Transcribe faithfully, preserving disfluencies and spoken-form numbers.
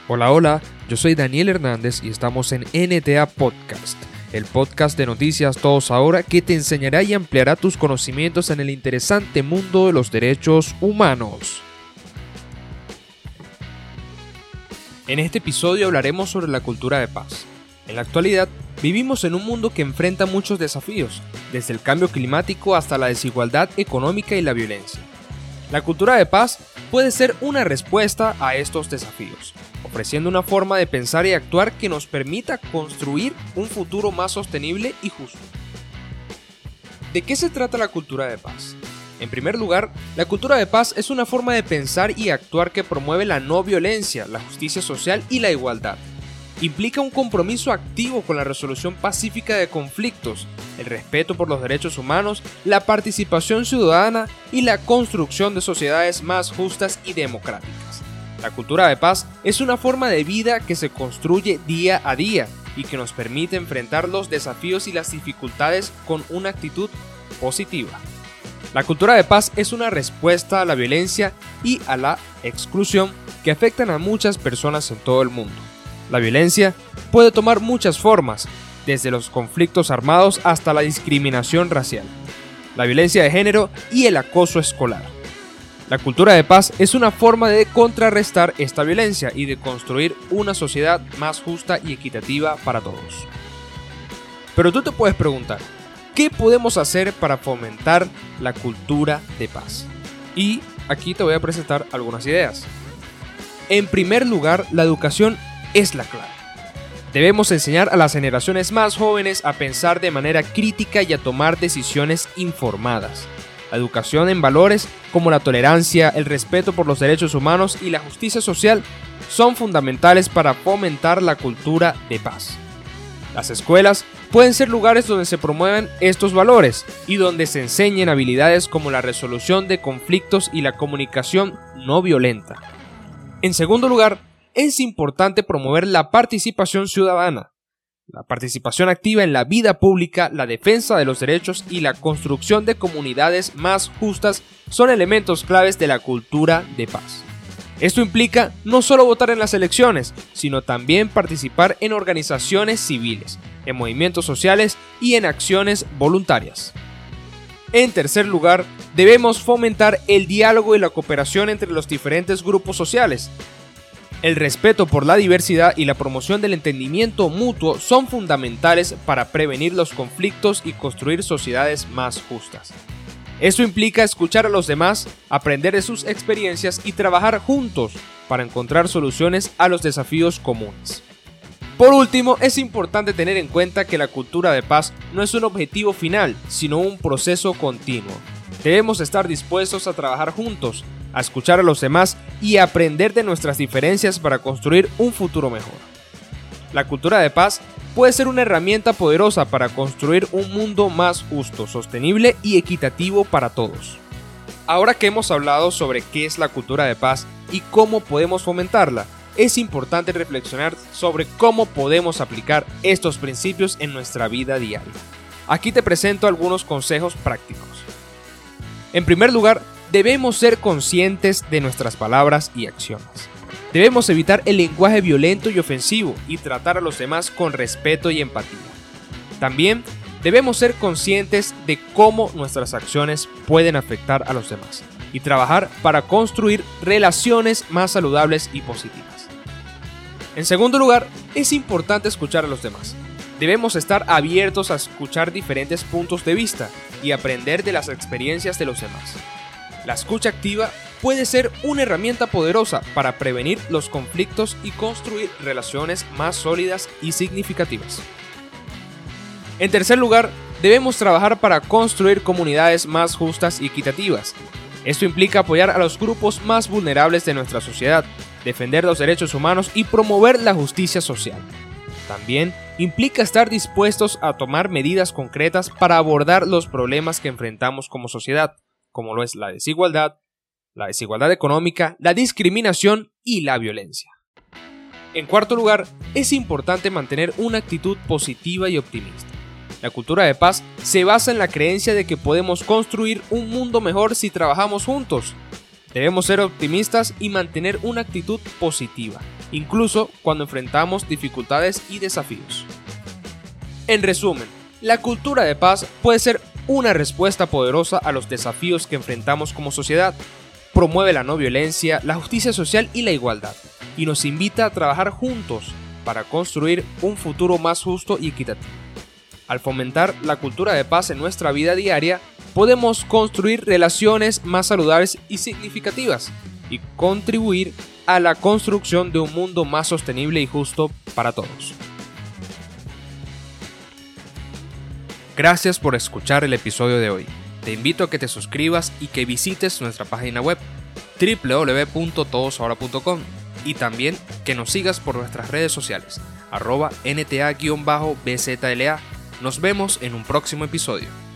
Hola, hola, yo soy Daniel Hernández y estamos en N T A Podcast, el podcast de noticias Todos Ahora que te enseñará y ampliará tus conocimientos en el interesante mundo de los derechos humanos. En este episodio hablaremos sobre la cultura de paz. En la actualidad, vivimos en un mundo que enfrenta muchos desafíos, desde el cambio climático hasta la desigualdad económica y la violencia. La cultura de paz puede ser una respuesta a estos desafíos, ofreciendo una forma de pensar y actuar que nos permita construir un futuro más sostenible y justo. ¿De qué se trata la cultura de paz? En primer lugar, la cultura de paz es una forma de pensar y actuar que promueve la no violencia, la justicia social y la igualdad. Implica un compromiso activo con la resolución pacífica de conflictos, el respeto por los derechos humanos, la participación ciudadana y la construcción de sociedades más justas y democráticas. La cultura de paz es una forma de vida que se construye día a día y que nos permite enfrentar los desafíos y las dificultades con una actitud positiva. La cultura de paz es una respuesta a la violencia y a la exclusión que afectan a muchas personas en todo el mundo. La violencia puede tomar muchas formas, desde los conflictos armados hasta la discriminación racial, la violencia de género y el acoso escolar. La cultura de paz es una forma de contrarrestar esta violencia y de construir una sociedad más justa y equitativa para todos. Pero tú te puedes preguntar, ¿qué podemos hacer para fomentar la cultura de paz? Y aquí te voy a presentar algunas ideas. En primer lugar, la educación es la clave. Debemos enseñar a las generaciones más jóvenes a pensar de manera crítica y a tomar decisiones informadas. La educación en valores como la tolerancia, el respeto por los derechos humanos y la justicia social son fundamentales para fomentar la cultura de paz. Las escuelas pueden ser lugares donde se promuevan estos valores y donde se enseñen habilidades como la resolución de conflictos y la comunicación no violenta. En segundo lugar, es importante promover la participación ciudadana. La participación activa en la vida pública, la defensa de los derechos y la construcción de comunidades más justas son elementos claves de la cultura de paz. Esto implica no solo votar en las elecciones, sino también participar en organizaciones civiles, en movimientos sociales y en acciones voluntarias. En tercer lugar, debemos fomentar el diálogo y la cooperación entre los diferentes grupos sociales. El respeto por la diversidad y la promoción del entendimiento mutuo son fundamentales para prevenir los conflictos y construir sociedades más justas. Esto implica escuchar a los demás, aprender de sus experiencias y trabajar juntos para encontrar soluciones a los desafíos comunes. Por último, es importante tener en cuenta que la cultura de paz no es un objetivo final, sino un proceso continuo. Debemos estar dispuestos a trabajar juntos, a escuchar a los demás y a aprender de nuestras diferencias para construir un futuro mejor. La cultura de paz puede ser una herramienta poderosa para construir un mundo más justo, sostenible y equitativo para todos. Ahora que hemos hablado sobre qué es la cultura de paz y cómo podemos fomentarla, es importante reflexionar sobre cómo podemos aplicar estos principios en nuestra vida diaria. Aquí te presento algunos consejos prácticos. En primer lugar, debemos ser conscientes de nuestras palabras y acciones. Debemos evitar el lenguaje violento y ofensivo y tratar a los demás con respeto y empatía. También debemos ser conscientes de cómo nuestras acciones pueden afectar a los demás y trabajar para construir relaciones más saludables y positivas. En segundo lugar, es importante escuchar a los demás. Debemos estar abiertos a escuchar diferentes puntos de vista y aprender de las experiencias de los demás. La escucha activa puede ser una herramienta poderosa para prevenir los conflictos y construir relaciones más sólidas y significativas. En tercer lugar, debemos trabajar para construir comunidades más justas y equitativas. Esto implica apoyar a los grupos más vulnerables de nuestra sociedad, defender los derechos humanos y promover la justicia social. También implica estar dispuestos a tomar medidas concretas para abordar los problemas que enfrentamos como sociedad, como lo es la desigualdad, la desigualdad económica, la discriminación y la violencia. En cuarto lugar, es importante mantener una actitud positiva y optimista. La cultura de paz se basa en la creencia de que podemos construir un mundo mejor si trabajamos juntos. Debemos ser optimistas y mantener una actitud positiva. incluso cuando enfrentamos dificultades y desafíos. En resumen, la cultura de paz puede ser una respuesta poderosa a los desafíos que enfrentamos como sociedad. Promueve la no violencia, la justicia social y la igualdad, y nos invita a trabajar juntos para construir un futuro más justo y equitativo. Al fomentar la cultura de paz en nuestra vida diaria, podemos construir relaciones más saludables y significativas y contribuir a la construcción de un mundo más sostenible y justo para todos. Gracias por escuchar el episodio de hoy. Te invito a que te suscribas y que visites nuestra página web doble u doble u doble u punto todos ahora punto com y también que nos sigas por nuestras redes sociales arroba N T A guión bajo B Z L A. Nos vemos en un próximo episodio.